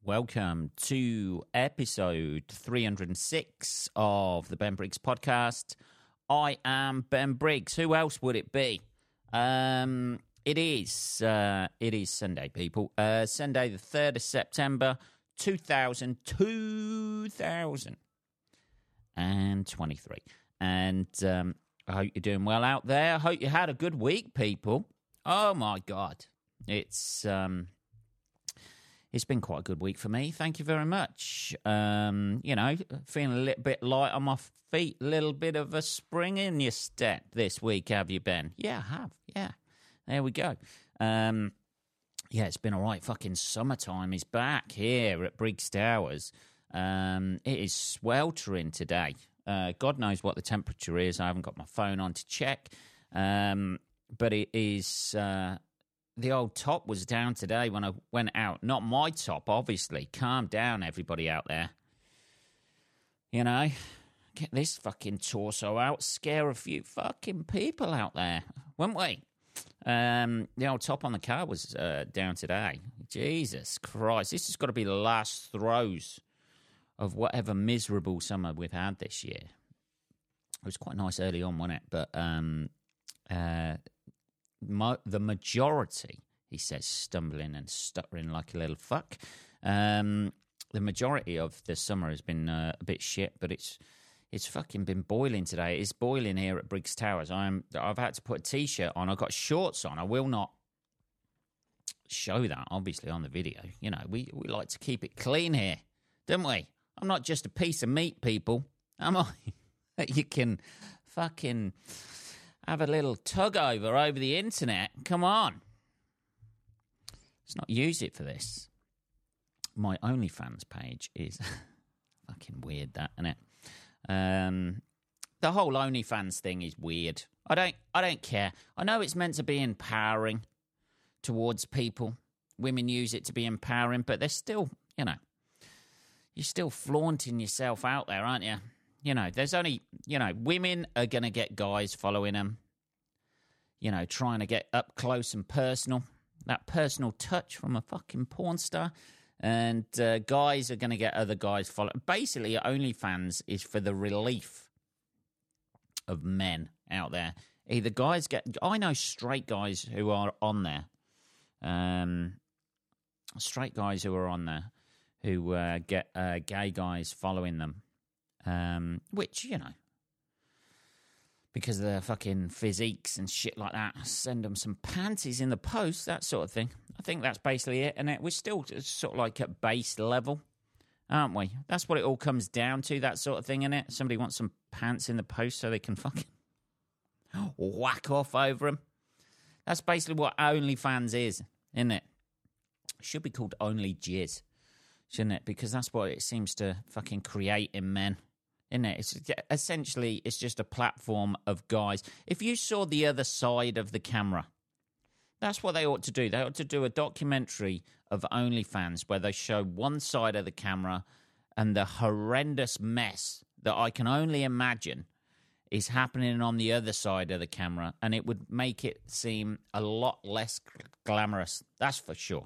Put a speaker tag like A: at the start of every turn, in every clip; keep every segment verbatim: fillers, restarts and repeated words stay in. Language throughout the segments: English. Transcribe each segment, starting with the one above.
A: Welcome to episode three hundred six of the Ben Briggs podcast. I am Ben Briggs. Who else would it be? Um, it is uh, it is Sunday, people. Uh, Sunday, the third of September, two thousand, two thousand twenty-three. And um, I hope you're doing well out there. I hope you had a good week, people. Oh, my God. It's... Um, It's been quite a good week for me. Thank you very much. Um, you know, feeling a little bit light on my feet, a little bit of a spring in your step this week, have you been? Yeah, I have. Yeah. There we go. Um, yeah, it's been all right. Fucking summertime is back here at Briggs Towers. Um, it is sweltering today. Uh, God knows what the temperature is. I haven't got my phone on to check. Um, but it is... Uh, The old top was down today when I went out. Not my top, obviously. Calm down, everybody out there. You know, get this fucking torso out, scare a few fucking people out there, wouldn't we? Um, the old top on the car was uh, down today. Jesus Christ, this has got to be the last throes of whatever miserable summer we've had this year. It was quite nice early on, wasn't it? But... Um, uh, Mo- the majority, he says, stumbling and stuttering like a little fuck. Um, the majority of the summer has been uh, a bit shit, but it's it's fucking been boiling today. It's boiling here at Briggs Towers. I'm I've had to put a t-shirt on. I've got shorts on. I will not show that, obviously, on the video. You know, we we like to keep it clean here, don't we? I'm not just a piece of meat, people. Am I? You can fucking have a little tug over over the internet. Come on. Let's not use it for this. My OnlyFans page is fucking weird, that, isn't it? Um, the whole OnlyFans thing is weird. I don't, I don't care. I know it's meant to be empowering towards people. Women use it to be empowering, but they're still, you know, you're still flaunting yourself out there, aren't you? You know, there's only, you know, women are going to get guys following them, you know, trying to get up close and personal, that personal touch from a fucking porn star. And uh, guys are going to get other guys following. Basically, OnlyFans is for the relief of men out there. Either guys get, I know straight guys who are on there, um, straight guys who are on there who uh, get uh, gay guys following them. Um, which, you know, because of their fucking physiques and shit like that, send them some panties in the post, that sort of thing. I think that's basically it, and it, we're still sort of like at base level, aren't we? That's what it all comes down to, that sort of thing, innit? Somebody wants some pants in the post so they can fucking whack off over them. That's basically what OnlyFans is, isn't it? It should be called Only Jizz, shouldn't it? Because that's what it seems to fucking create in men. Isn't it? It's essentially, it's just a platform of guys. If you saw the other side of the camera, that's what they ought to do. They ought to do a documentary of OnlyFans where they show one side of the camera and the horrendous mess that I can only imagine is happening on the other side of the camera, and it would make it seem a lot less glamorous. That's for sure.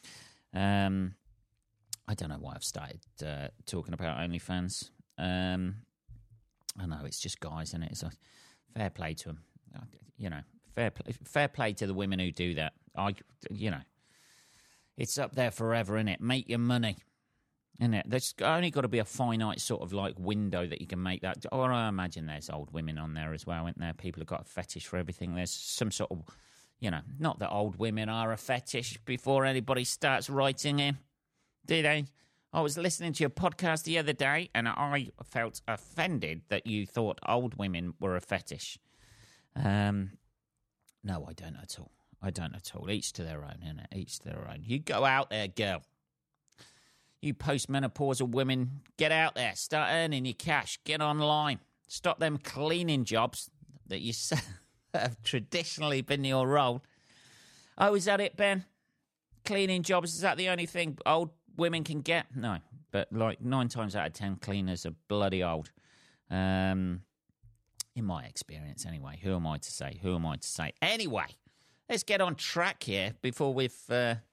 A: Um, I don't know why I've started uh, talking about OnlyFans. Um, I know it's just guys, isn't it? It's a fair play to them, you know. Fair play, fair play to the women who do that. I, you know, it's up there forever, isn't it? Make your money, isn't it? There's only got to be a finite sort of like window that you can make that. Or I imagine there's old women on there as well, isn't there? People have got a fetish for everything. There's some sort of, you know, not that old women are a fetish before anybody starts writing in, do they? I was listening to your podcast the other day, and I felt offended that you thought old women were a fetish. Um, no, I don't at all. I don't at all. Each to their own, innit? Each to their own. You go out there, girl. You postmenopausal women, get out there. Start earning your cash. Get online. Stop them cleaning jobs that you have traditionally been your role. Oh, is that it, Ben? Cleaning jobs, is that the only thing old women can get? No, but like nine times out of ten, cleaners are bloody old. Um, in my experience, anyway. Who am I to say? Who am I to say? Anyway, let's get on track here before we've, uh,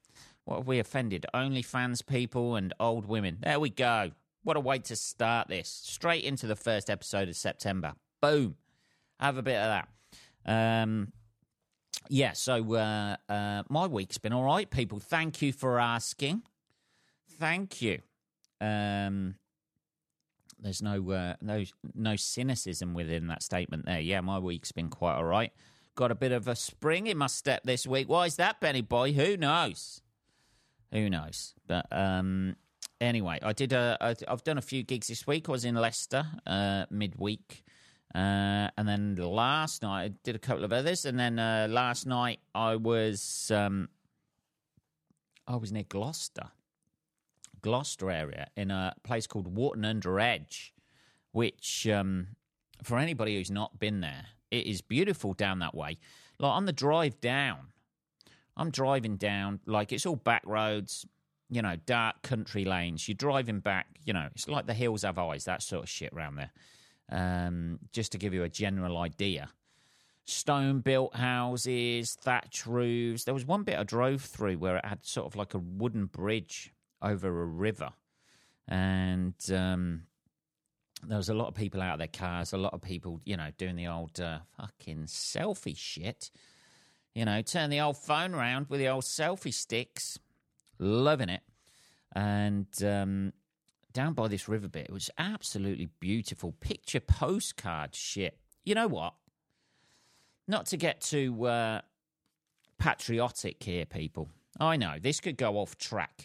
A: What have we offended? OnlyFans people and old women. There we go. What a way to start this. Straight into the first episode of September. Boom. Have a bit of that. Um, yeah, so uh, uh, my week's been all right, people. Thank you for asking. Thank you. Um, there's no, uh, no, no cynicism within that statement there. Yeah, my week's been quite all right. Got a bit of a spring in my step this week. Why is that, Benny boy? Who knows? Who knows? But um, anyway, I did. A, I, I've done a few gigs this week. I was in Leicester uh, midweek, uh, and then last night I did a couple of others. And then uh, last night I was um, I was near Gloucester, Gloucester area, in a place called Wharton Under Edge, which um, for anybody who's not been there, it is beautiful down that way. Like on the drive down. I'm driving down, like it's all back roads, you know, dark country lanes. You're driving back, you know, it's like the hills have eyes, that sort of shit around there. Um, just to give you a general idea. Stone-built houses, thatch roofs. There was one bit I drove through where it had sort of like a wooden bridge over a river. And um, there was a lot of people out of their cars, a lot of people, you know, doing the old uh, fucking selfie shit. You know, turn the old phone around with the old selfie sticks. Loving it. And um, down by this river bit, it was absolutely beautiful. Picture postcard shit. You know what? Not to get too uh, patriotic here, people. I know, this could go off track.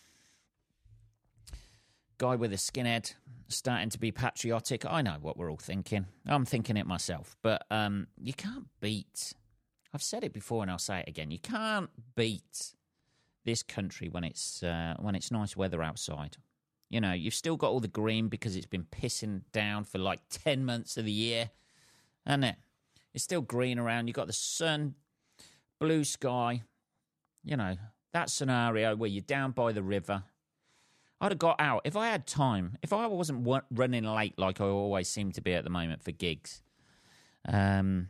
A: Guy with a skinhead starting to be patriotic. I know what we're all thinking. I'm thinking it myself. But um, you can't beat... I've said it before and I'll say it again. You can't beat this country when it's uh, when it's nice weather outside. You know, you've still got all the green because it's been pissing down for like ten months of the year. And it? It's still green around. You've got the sun, blue sky. You know, that scenario where you're down by the river. I'd have got out. If I had time, if I wasn't running late like I always seem to be at the moment for gigs. Um...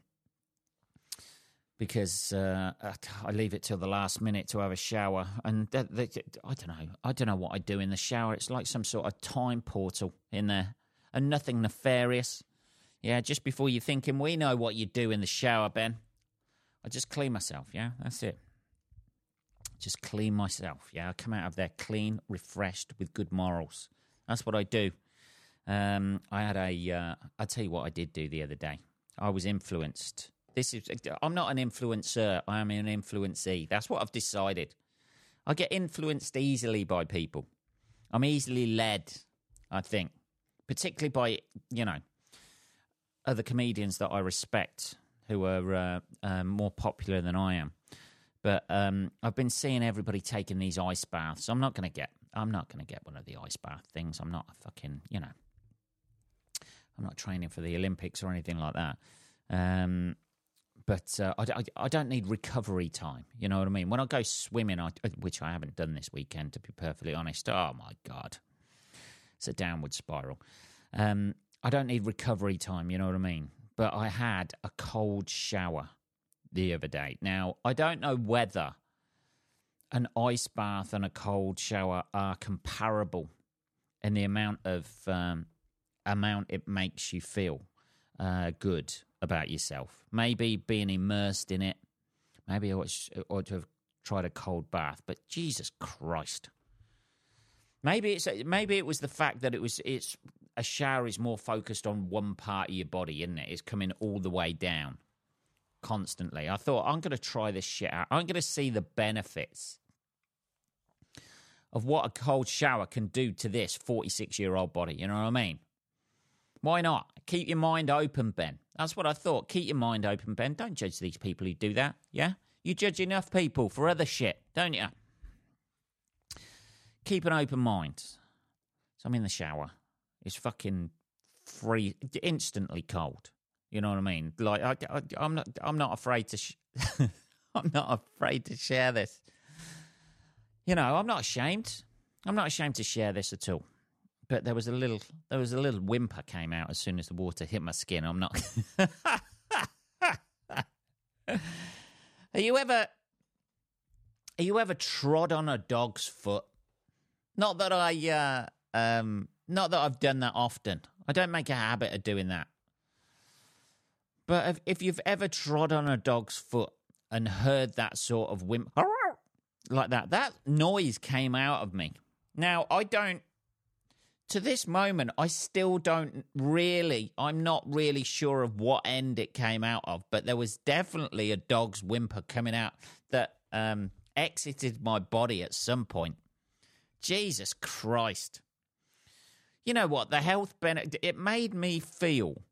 A: Because uh, I leave it till the last minute to have a shower, and th- th- I don't know. I don't know what I do in the shower. It's like some sort of time portal in there, and nothing nefarious. Yeah, just before you're thinking, we know what you do in the shower, Ben. I just clean myself. Yeah, that's it. Just clean myself. Yeah, I come out of there clean, refreshed, with good morals. That's what I do. Um, I had a. Uh, I'll tell you what I did do the other day. I was influenced. This is. I'm not an influencer. I am an influencee. That's what I've decided. I get influenced easily by people. I'm easily led, I think, particularly by, you know, other comedians that I respect who are uh, uh, more popular than I am. But um, I've been seeing everybody taking these ice baths. I'm not going to get. I'm not going to get one of the ice bath things. I'm not a fucking. You know. I'm not training for the Olympics or anything like that. Um. But uh, I, I, I don't need recovery time, you know what I mean? When I go swimming, I, which I haven't done this weekend, to be perfectly honest, oh, my God. It's a downward spiral. Um, I don't need recovery time, you know what I mean? But I had a cold shower the other day. Now, I don't know whether an ice bath and a cold shower are comparable in the amount of um, amount it makes you feel uh, good about yourself. Maybe being immersed in it. Maybe I ought to have tried a cold bath. But Jesus Christ. Maybe it's maybe it was the fact that it was it's a shower is more focused on one part of your body, isn't it? It's coming all the way down constantly. I thought, I'm going to try this shit out. I'm going to see the benefits of what a cold shower can do to this forty-six-year-old body. You know what I mean? Why not? Keep your mind open, Ben. That's what I thought. Keep your mind open, Ben. Don't judge these people who do that, yeah? You judge enough people for other shit, don't you? Keep an open mind. So I'm in the shower. It's fucking free, instantly cold. You know what I mean? Like I, I, I'm not. I'm not afraid to. Sh- I'm not afraid to share this. You know, I'm not ashamed. I'm not ashamed to share this at all. But there was a little, there was a little whimper came out as soon as the water hit my skin. I'm not. Are you ever? Have you ever trod on a dog's foot? Not that I, uh, um, not that I've done that often. I don't make a habit of doing that. But if, if you've ever trod on a dog's foot and heard that sort of whimp, like that, that noise came out of me. Now, I don't, to this moment, I still don't really, I'm not really sure of what end it came out of, but there was definitely a dog's whimper coming out that um, exited my body at some point. Jesus Christ. You know what? The health benefit, it made me feel,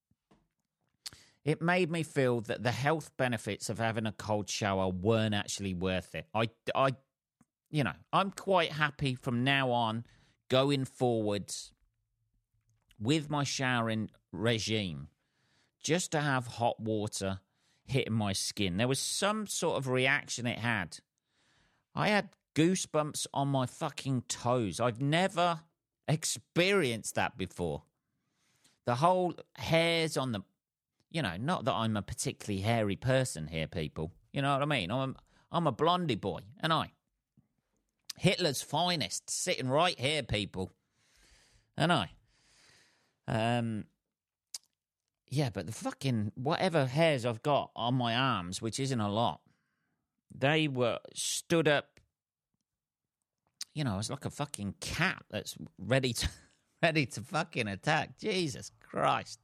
A: it made me feel that the health benefits of having a cold shower weren't actually worth it. I, I, you know, I'm quite happy from now on going forwards with my showering regime just to have hot water hitting my skin. There was some sort of reaction it had. I had goosebumps on my fucking toes. I've never experienced that before. The whole hairs on the, you know, not that I'm a particularly hairy person here, people. You know what I mean? I'm, I'm a blondie boy, and I. Hitler's finest, sitting right here, people. And I. Um, yeah, but the fucking, whatever hairs I've got on my arms, which isn't a lot, they were stood up. You know, it's like a fucking cat that's ready to, ready to fucking attack. Jesus Christ.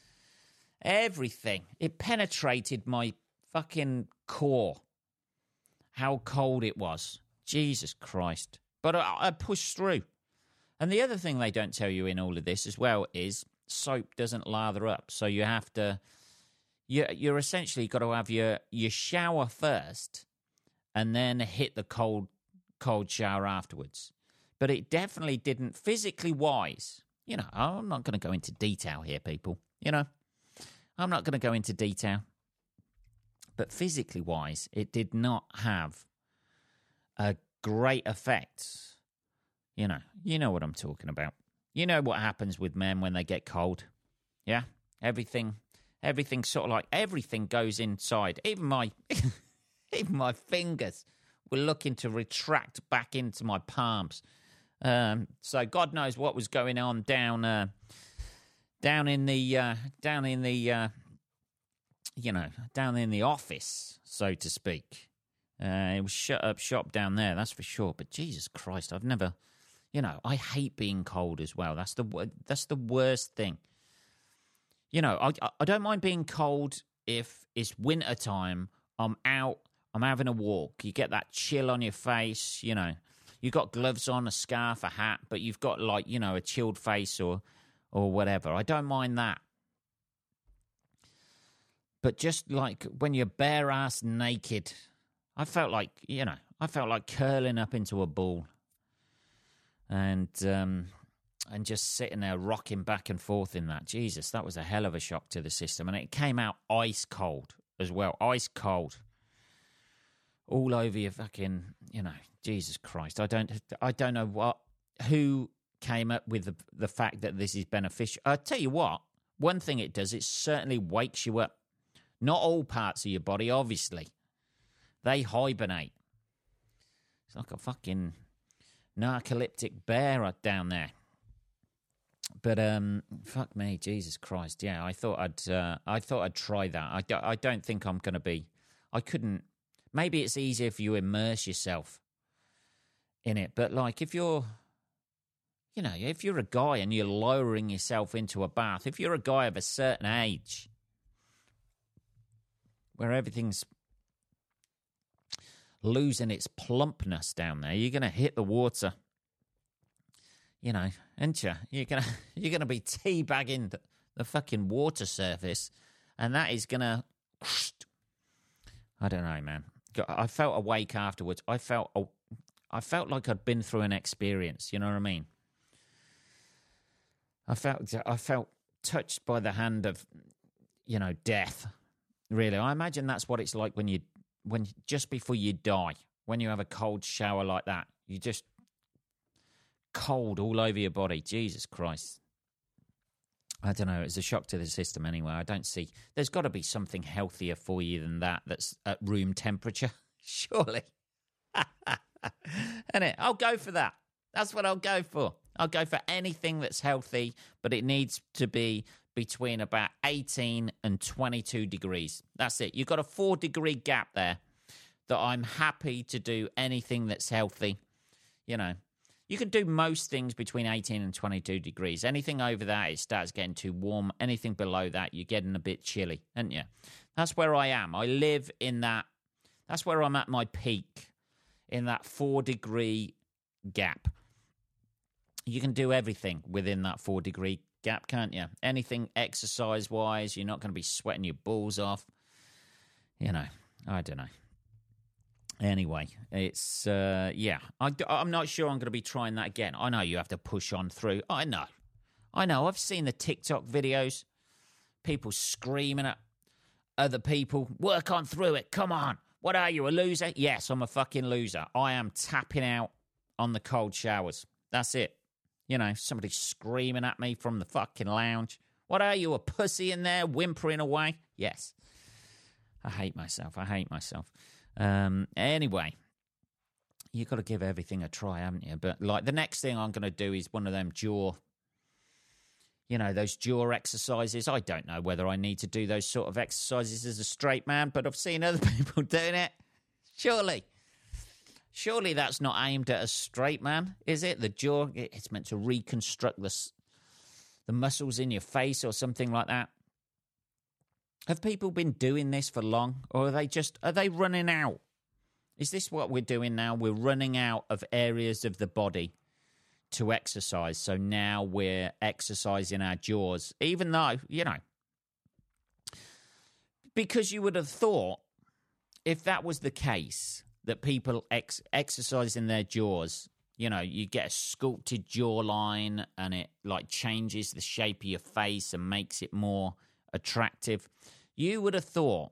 A: Everything. It penetrated my fucking core. How cold it was. Jesus Christ. But I, I pushed through. And the other thing they don't tell you in all of this as well is soap doesn't lather up. So you have to, you, you're essentially got to have your, your shower first and then hit the cold, cold shower afterwards. But it definitely didn't, physically wise. You know, I'm not going to go into detail here, people. You know, I'm not going to go into detail. But physically wise, it did not have a great effect. You know, you know what I'm talking about. You know what happens with men when they get cold. Yeah? Everything, everything sort of like, everything goes inside. Even my, even my fingers were looking to retract back into my palms. Um, so God knows what was going on down, uh, down in the, uh, down in the, uh, you know, down in the office, so to speak. Uh, it was shut up shop down there, that's for sure. But Jesus Christ, I've never, you know, I hate being cold as well. That's the that's the worst thing. You know, I I don't mind being cold if it's winter time. I'm out, I'm having a walk. You get that chill on your face. You know, you got gloves on, a scarf, a hat, but you've got like you know a chilled face or or whatever. I don't mind that. But just like when you're bare ass naked. I felt like, you know, I felt like curling up into a ball and um, and just sitting there rocking back and forth in that. Jesus, that was a hell of a shock to the system. And it came out ice cold as well, ice cold. All over your fucking, you know, Jesus Christ. I don't I don't know what, who came up with the, the fact that this is beneficial. I'll tell you what, one thing it does, it certainly wakes you up. Not all parts of your body, obviously. They hibernate. It's like a fucking narcoleptic bear down there. But um, fuck me, Jesus Christ! Yeah, I thought I'd, uh, I thought I'd try that. I, do, I don't think I'm going to be. I couldn't. Maybe it's easier if you immerse yourself in it. But like, if you're, you know, if you're a guy and you're lowering yourself into a bath, if you're a guy of a certain age, where everything's losing its plumpness down there, you're going to hit the water, you know, aren't you? You're going to you're going to be teabagging the, the fucking water surface, and that is going to, I don't know, man. I felt awake afterwards. I felt I felt like I'd been through an experience. You know what I mean? I felt I felt touched by the hand of, you know, death. Really, I imagine that's what it's like when you. When just before you die, when you have a cold shower like that, you just cold all over your body. Jesus Christ. I don't know. It's a shock to the system anyway. I don't see. There's got to be something healthier for you than that that's at room temperature. Surely. Innit? I'll go for that. That's what I'll go for. I'll go for anything that's healthy, but it needs to be between about eighteen and twenty-two degrees. That's it. You've got a four degree gap there that I'm happy to do anything that's healthy. You know, you can do most things between eighteen and twenty-two degrees. Anything over that, it starts getting too warm. Anything below that, you're getting a bit chilly, aren't you? That's where I am. I live in that. That's where I'm at my peak, in that four degree gap. You can do everything within that four degree gap, can't you? Anything exercise wise, you're not going to be sweating your balls off. You know, I don't know. Anyway, it's, uh, yeah, I, I'm not sure I'm going to be trying that again. I know you have to push on through. I know. I know. I've seen the TikTok videos. People screaming at other people. Work on through it. Come on. What are you, a loser? Yes, I'm a fucking loser. I am tapping out on the cold showers. That's it. You know, somebody screaming at me from the fucking lounge. What are you, a pussy in there whimpering away? Yes. I hate myself. I hate myself. Um, anyway, you've got to give everything a try, haven't you? But, like, the next thing I'm going to do is one of them jaw, you know, those jaw exercises. I don't know whether I need to do those sort of exercises as a straight man, but I've seen other people doing it. Surely. Surely that's not aimed at a straight man, is it? The jaw, it's meant to reconstruct the, the muscles in your face or something like that. Have people been doing this for long, or are they just, are they running out? Is this what we're doing now? We're running out of areas of the body to exercise, so now we're exercising our jaws, even though, you know, because you would have thought if that was the case, that people ex- exercising their jaws, you know, you get a sculpted jawline and it like changes the shape of your face and makes it more attractive. You would have thought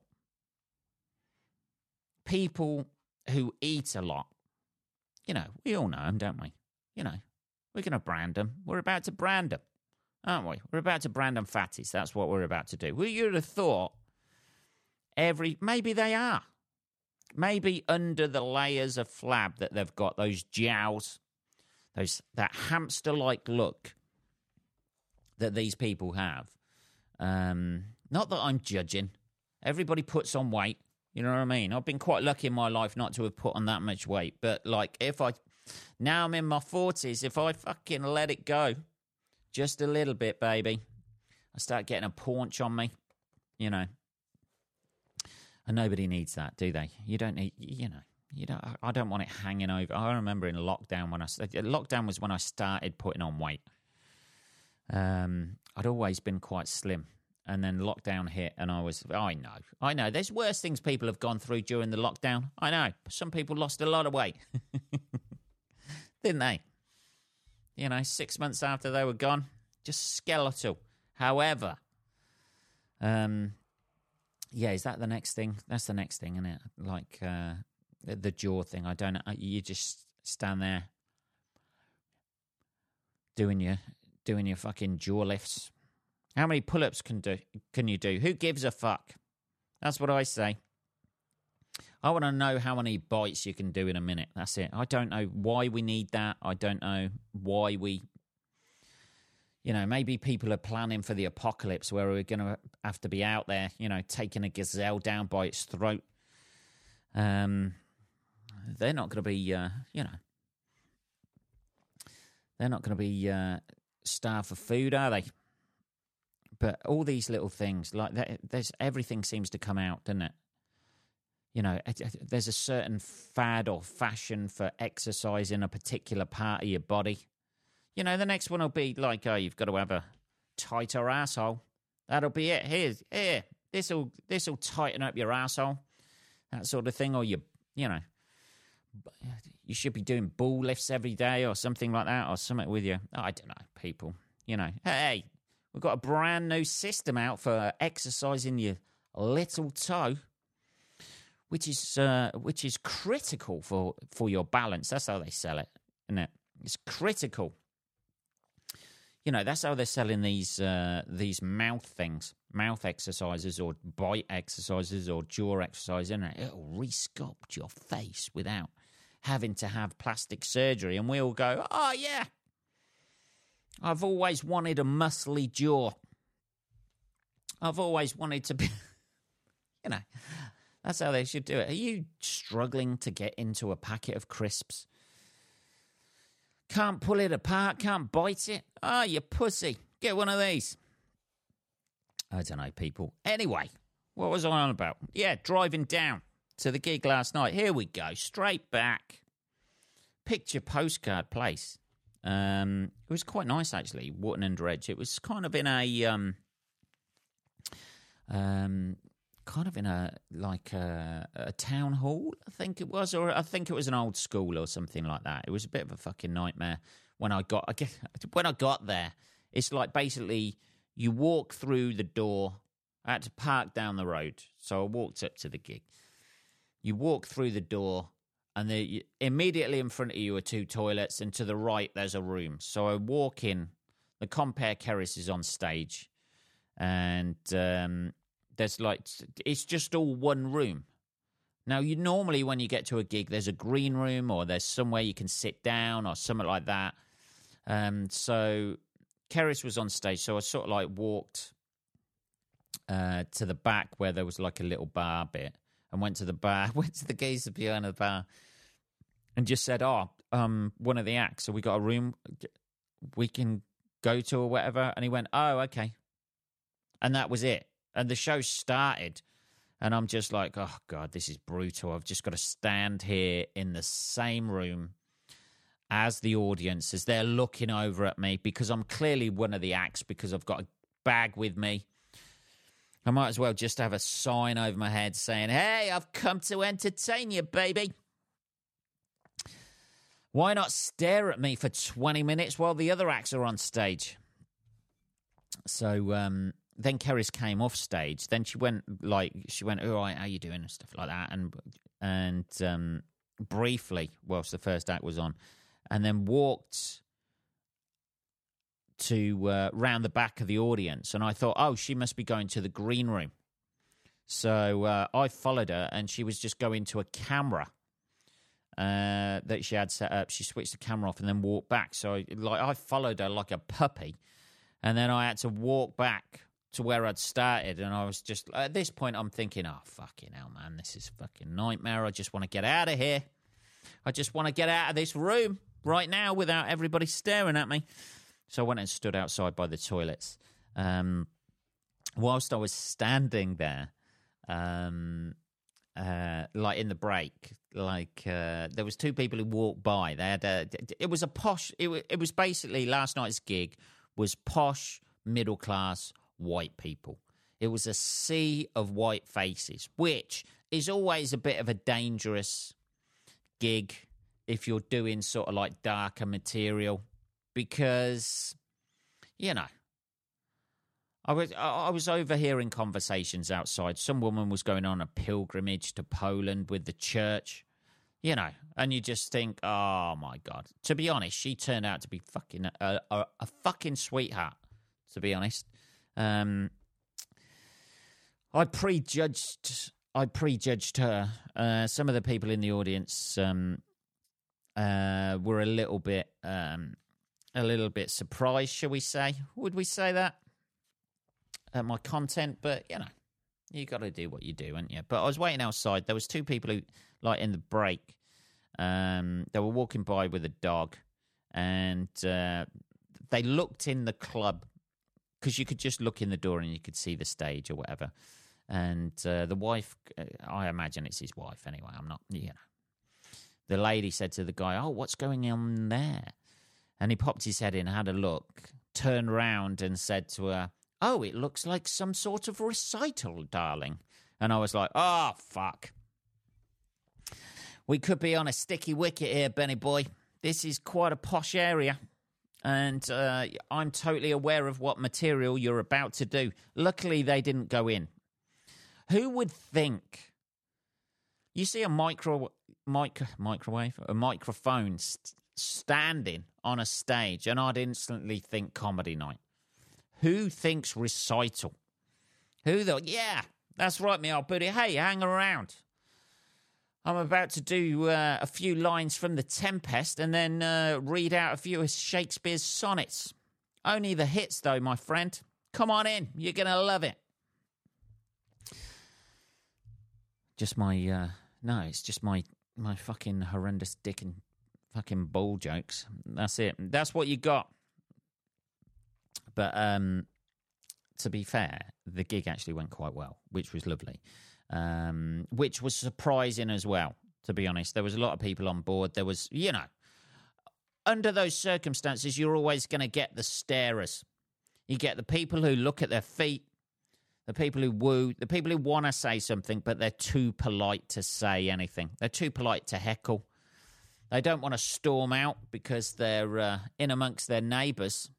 A: people who eat a lot, you know, we all know them, don't we? You know, we're going to brand them. We're about to brand them, aren't we? We're about to brand them fatties. That's what we're about to do. Well, you'd have thought every, maybe they are. Maybe under the layers of flab that they've got, those jowls, those that hamster-like look that these people have. Um, not that I'm judging. Everybody puts on weight. You know what I mean? I've been quite lucky in my life not to have put on that much weight. But, like, if I... Now I'm in my forties. If I fucking let it go just a little bit, baby, I start getting a paunch on me, you know. And nobody needs that, do they? You don't need, you know, you don't. I don't want it hanging over. I remember in lockdown when I lockdown was when I started putting on weight. Um, I'd always been quite slim, and then lockdown hit, and I was. I know, I know. There's worse things people have gone through during the lockdown. I know. Some people lost a lot of weight, didn't they? You know, six months after they were gone, just skeletal. However, um. Yeah, is that the next thing? That's the next thing, isn't it? Like uh, the, the jaw thing. I don't know. You just stand there doing your doing your fucking jaw lifts. How many pull-ups can do can you do? Who gives a fuck? That's what I say. I want to know how many bites you can do in a minute. That's it. I don't know why we need that. I don't know why we... You know, maybe people are planning for the apocalypse where we're going to have to be out there, you know, taking a gazelle down by its throat. Um, they're not going to be, uh, you know, they're not going to be uh, starved for food, are they? But all these little things, like that, there's everything seems to come out, doesn't it? You know, there's a certain fad or fashion for exercising a particular part of your body. You know, the next one will be like, oh, you've got to have a tighter asshole. That'll be it. Here, here, this'll this'll tighten up your asshole. That sort of thing. Or you, you know, you should be doing bull lifts every day or something like that, or something with you. Oh, I don't know, people. You know, hey, we've got a brand new system out for exercising your little toe, which is uh, which is critical for for your balance. That's how they sell it, isn't it? It's critical. You know, that's how they're selling these uh, these mouth things, mouth exercises or bite exercises or jaw exercises, isn't it? It'll re-sculpt your face without having to have plastic surgery, and we all go, oh, yeah, I've always wanted a muscly jaw. I've always wanted to be, you know, that's how they should do it. Are you struggling to get into a packet of crisps? Can't pull it apart, can't bite it? Ah, oh, you pussy. Get one of these. I don't know, people. Anyway, what was I on about? Yeah, driving down to the gig last night. Here we go, straight back. Picture postcard place. Um, it was quite nice, actually, Wootton Under Edge. It was kind of in a... Um, um, kind of in a, like a, a town hall, I think it was, or I think it was an old school or something like that. It was a bit of a fucking nightmare when I got, I guess, when I got there. It's like basically you walk through the door. I had to park down the road, so I walked up to the gig. You walk through the door, and the, immediately in front of you are two toilets, and to the right there's a room. So I walk in, the Compare Keris is on stage, and um, there's like, it's just all one room. Now, you normally, when you get to a gig, there's a green room or there's somewhere you can sit down or something like that. Um, so Keris was on stage, so I sort of like walked uh, to the back where there was like a little bar bit, and went to the bar, went to the geezer behind the bar, and just said, oh, um, one of the acts, so we got a room we can go to or whatever. And he went, oh, okay. And that was it. And the show started, and I'm just like, oh, God, this is brutal. I've just got to stand here in the same room as the audience, as they're looking over at me, because I'm clearly one of the acts, because I've got a bag with me. I might as well just have a sign over my head saying, hey, I've come to entertain you, baby. Why not stare at me for twenty minutes while the other acts are on stage? So, um... then Keris came off stage. Then she went, like, she went, all right, how you doing, and stuff like that. And and um, briefly, whilst the first act was on, and then walked to uh, round the back of the audience. And I thought, oh, she must be going to the green room. So uh, I followed her, and she was just going to a camera uh, that she had set up. She switched the camera off and then walked back. So I, like I followed her like a puppy, and then I had to walk back to where I'd started, and I was just, at this point, I'm thinking, oh, fucking hell, man, this is a fucking nightmare. I just want to get out of here. I just want to get out of this room right now without everybody staring at me. So I went and stood outside by the toilets. Um, whilst I was standing there, um, uh, like in the break, like uh, there was two people who walked by. They had a, it was a posh, it, it was basically, last night's gig was posh, middle class, white people. It was a sea of white faces, which is always a bit of a dangerous gig if you're doing sort of like darker material, because, you know, I was I was overhearing conversations outside. Some woman was going on a pilgrimage to Poland with the church, you know, and you just think, oh my God. To be honest, she turned out to be fucking a, a, a fucking sweetheart, to be honest. Um, I prejudged. I prejudged her. Uh, some of the people in the audience um, uh, were a little bit, um, a little bit surprised. Shall we say? Would we say that? At my content, but you know, you got to do what you do, haven't you? But I was waiting outside. There was two people who, like in the break, um, they were walking by with a dog, and uh, they looked in the club. Because you could just look in the door and you could see the stage or whatever. And uh, the wife, uh, I imagine it's his wife anyway. I'm not, you know. The lady said to the guy, oh, what's going on there? And he popped his head in, had a look, turned round and said to her, oh, it looks like some sort of recital, darling. And I was like, oh, fuck. We could be on a sticky wicket here, Benny boy. This is quite a posh area. And uh, I'm totally aware of what material you're about to do. Luckily, they didn't go in. Who would think? You see a micro, mic, microwave, a microphone st- standing on a stage, and I'd instantly think comedy night. Who thinks recital? Who thought, yeah, that's right, me old buddy. Hey, hang around. I'm about to do uh, a few lines from The Tempest and then uh, read out a few of Shakespeare's sonnets. Only the hits, though, my friend. Come on in. You're going to love it. Just my... Uh, no, it's just my, my fucking horrendous dick and fucking ball jokes. That's it. That's what you got. But um, to be fair, the gig actually went quite well, which was lovely. Um, which was surprising as well, to be honest. There was a lot of people on board. There was, you know, under those circumstances, you're always going to get the starers. You get the people who look at their feet, the people who woo, the people who want to say something, but they're too polite to say anything. They're too polite to heckle. They don't want to storm out because they're uh, in amongst their neighbours.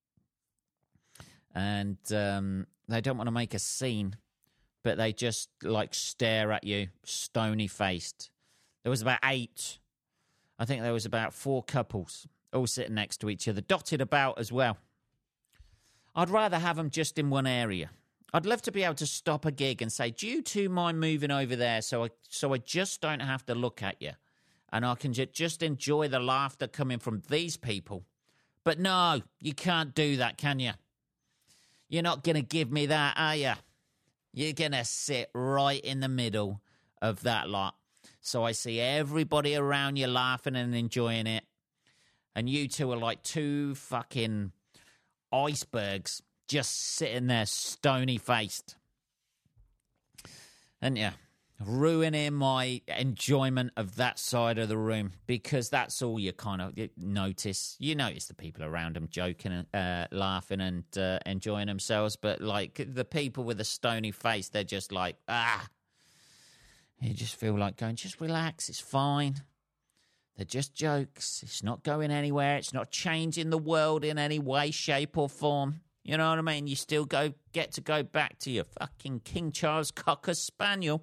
A: And um, they don't want to make a scene. But they just, like, stare at you, stony-faced. There was about eight. I think there was about four couples all sitting next to each other, dotted about as well. I'd rather have them just in one area. I'd love to be able to stop a gig and say, do you two mind moving over there so I, so I just don't have to look at you? And I can j- just enjoy the laughter coming from these people. But no, you can't do that, can you? You're not going to give me that, are you? You're going to sit right in the middle of that lot. So I see everybody around you laughing and enjoying it. And you two are like two fucking icebergs just sitting there stony-faced. And yeah, ruining my enjoyment of that side of the room because that's all you kind of notice. You notice the people around them joking, uh, laughing and uh, enjoying themselves. But like the people with a stony face, they're just like, ah, you just feel like going, just relax. It's fine. They're just jokes. It's not going anywhere. It's not changing the world in any way, shape or form. You know what I mean? You still go get to go back to your fucking King Charles Cocker Spaniel.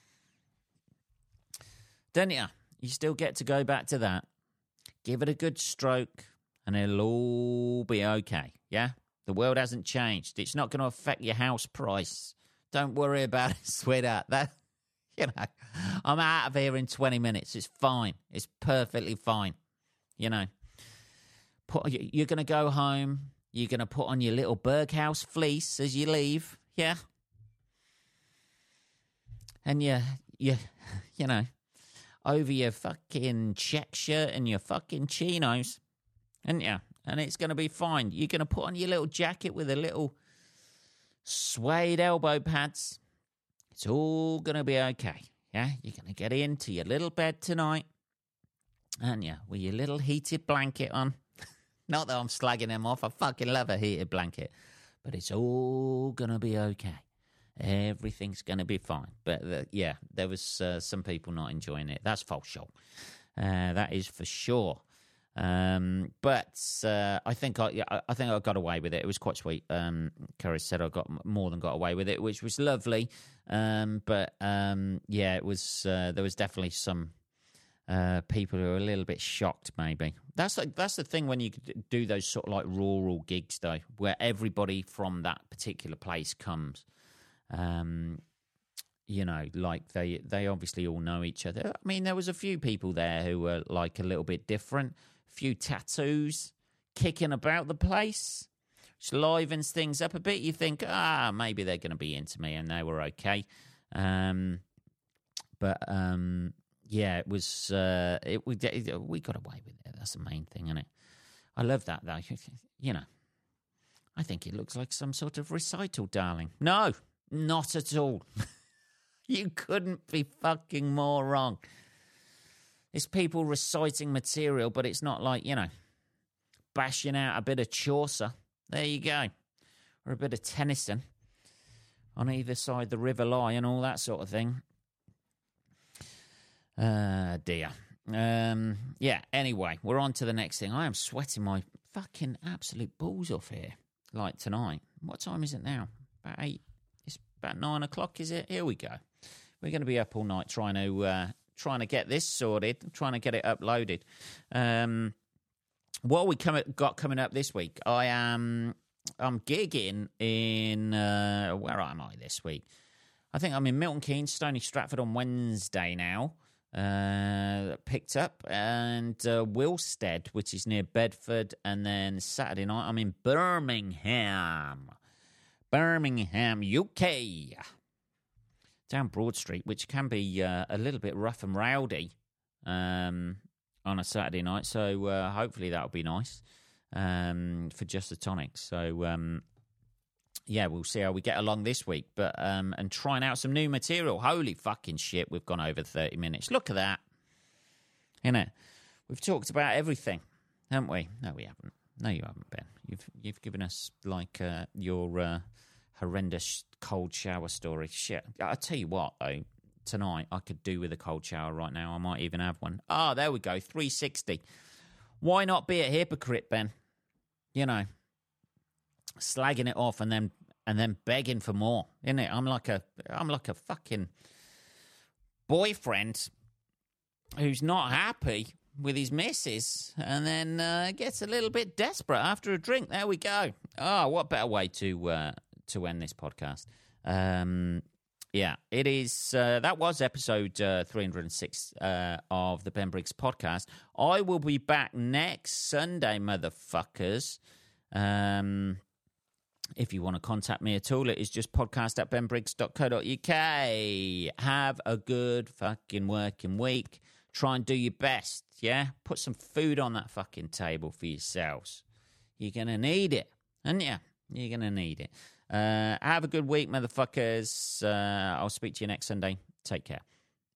A: Don't you? You still get to go back to that. Give it a good stroke, and it'll all be okay, yeah? The world hasn't changed. It's not going to affect your house price. Don't worry about it, sweetheart. That, you know, I'm out of here in twenty minutes. It's fine. It's perfectly fine, you know. Put, you're going to go home. You're going to put on your little Berghaus fleece as you leave, yeah? And you, you, you know... over your fucking check shirt and your fucking chinos, and yeah, and it's going to be fine. You're going to put on your little jacket with a little suede elbow pads. It's all going to be okay, yeah? You're going to get into your little bed tonight, and yeah, with your little heated blanket on. Not that I'm slagging them off. I fucking love a heated blanket, but it's all going to be okay. Everything's going to be fine. But, uh, yeah, there was uh, some people not enjoying it. That's false show. Uh, that is for sure. Um, but uh, I think I, yeah, I think I got away with it. It was quite sweet. Um, Curry said I got more than got away with it, which was lovely. Um, but, um, yeah, it was. Uh, there was definitely some uh, people who were a little bit shocked, maybe. That's like, that's the thing when you do those sort of like rural gigs, though, where everybody from that particular place comes. Um, you know, like they they obviously all know each other. I mean, there was a few people there who were like a little bit different. A few tattoos kicking about the place, which livens things up a bit. You think, ah, maybe they're going to be into me, and they were okay. Um, but um, yeah, it was. Uh, it we we got away with it. That's the main thing, isn't it? I love that though. You know, I think it looks like some sort of recital, darling. No. Not at all. You couldn't be fucking more wrong. It's people reciting material, but it's not like, you know, bashing out a bit of Chaucer. There you go. Or a bit of Tennyson on either side the River Lie and all that sort of thing. Uh, dear. Um, yeah, anyway, we're on to the next thing. I am sweating my fucking absolute balls off here. Like tonight. What time is it now? About eight. About nine o'clock, is it? Here we go. We're going to be up all night trying to uh, trying to get this sorted, trying to get it uploaded. Um, what we come, got coming up this week? I am I'm gigging in uh, where am I this week? I think I'm in Milton Keynes, Stony Stratford on Wednesday now. uh, picked up, and uh, Wilstead, which is near Bedford, and then Saturday night I'm in Birmingham, Birmingham, U K, down Broad Street, which can be uh, a little bit rough and rowdy um, on a Saturday night. So uh, hopefully that'll be nice um, for Just the Tonic. So. Um, Yeah, we'll see how we get along this week, but um, and trying out some new material. Holy fucking shit, we've gone over thirty minutes. Look at that. Innit? We've talked about everything, haven't we? No, we haven't. No, you haven't, Ben. You've you've given us, like, uh, your uh, horrendous cold shower story. Shit. I'll tell you what, though. Tonight, I could do with a cold shower right now. I might even have one. Ah, oh, there we go, three sixty. Why not be a hypocrite, Ben? You know. Slagging it off and then and then begging for more, isn't it? I'm like a I'm like a fucking boyfriend who's not happy with his missus and then uh, gets a little bit desperate after a drink. There we go. Oh, what better way to uh, to end this podcast? Um, yeah, it is. Uh, that was episode uh, three hundred six uh, of the Ben Briggs podcast. I will be back next Sunday, motherfuckers. Um. If you want to contact me at all, it is just podcast at benbriggs dot co dot uk. Have a good fucking working week. Try and do your best, yeah? Put some food on that fucking table for yourselves. You're going to need it, aren't you? You're going to need it. Uh, have a good week, motherfuckers. Uh, I'll speak to you next Sunday. Take care.